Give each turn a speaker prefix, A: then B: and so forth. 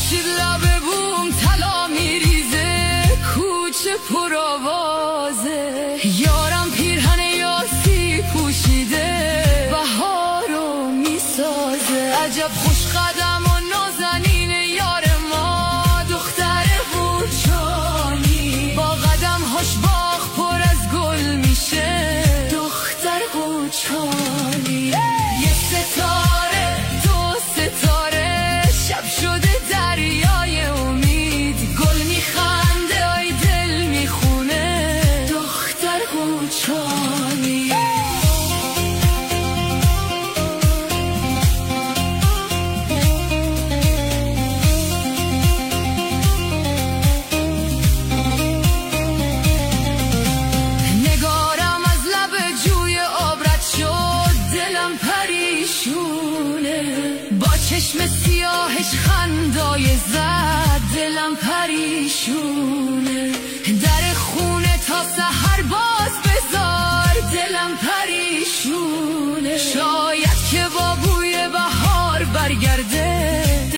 A: خورشید لب بوم طلا میریزه، کوچه پر آوازه، یارم پیرهن یاسی پوشیده بهارو میسازه. عجب خوش قدم و نازنین یار ما، دختر قوچانی، با قدم هاش باغ پر از گل میشه، دختر قوچانی. یه ستاره دو ستاره، شب شده دریای امید، گل میخنده آی دل میخونه، دختر قوچانی. نگارم از لب جوی آب رد شد، دلم پریشونه، با چشم سیاهش خندای زد، دلم پریشونه.